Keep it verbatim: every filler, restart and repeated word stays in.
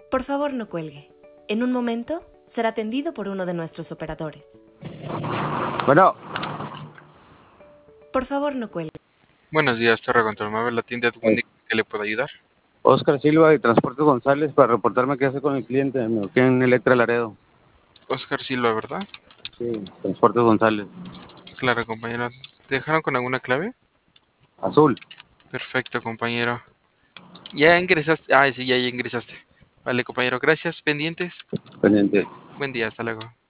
Por favor, no cuelgue. En un momento será atendido por uno de nuestros operadores. Bueno, Por favor, no cuelgue. Buenos días, Torre Control Móvil, la tienda de Wendy, ¿qué le puedo ayudar? Oscar Silva de Transportes González para reportarme qué hace con el cliente, me quedé en Electra Laredo. Oscar Silva, ¿verdad? Sí, Transportes González. Claro, compañero. ¿Te dejaron con alguna clave? Azul, Perfecto, compañero. Ya ingresaste. Ah, sí, ya, ya ingresaste. Vale, compañero, gracias. Pendientes. pendiente. Buen día, hasta luego.